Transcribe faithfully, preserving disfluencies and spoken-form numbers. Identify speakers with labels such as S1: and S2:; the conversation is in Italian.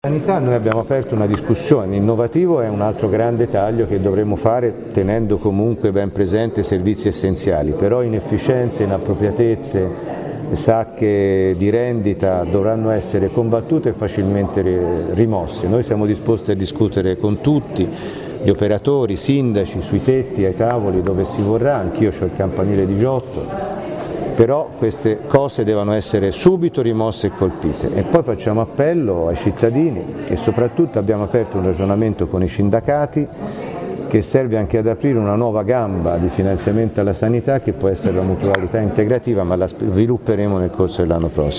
S1: Sanità noi abbiamo aperto una discussione, innovativo è un altro grande taglio che dovremmo fare tenendo comunque ben presente i servizi essenziali, però inefficienze, inappropriatezze, sacche di rendita dovranno essere combattute e facilmente rimosse. Noi siamo disposti a discutere con tutti, gli operatori, i sindaci, sui tetti, ai tavoli dove si vorrà, anch'io ho il campanile di Giotto. Però queste cose devono essere subito rimosse e colpite e poi facciamo appello ai cittadini e soprattutto abbiamo aperto un ragionamento con i sindacati che serve anche ad aprire una nuova gamba di finanziamento alla sanità che può essere la mutualità integrativa, ma la svilupperemo nel corso dell'anno prossimo.